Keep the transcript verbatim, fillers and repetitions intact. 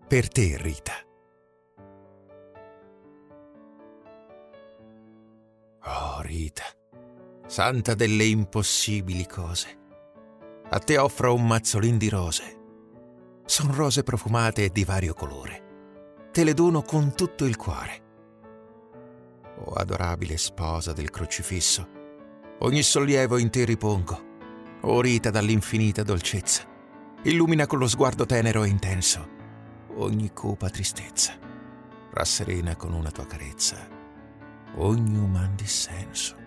per te, Rita. Oh, Rita, santa delle impossibili cose, a te offro un mazzolin di rose. Son rose profumate e di vario colore. Te le dono con tutto il cuore. O adorabile sposa del crocifisso, ogni sollievo in te ripongo. O Rita dall'infinita dolcezza, illumina con lo sguardo tenero e intenso ogni cupa tristezza. Rasserena con una tua carezza ogni uman dissenso.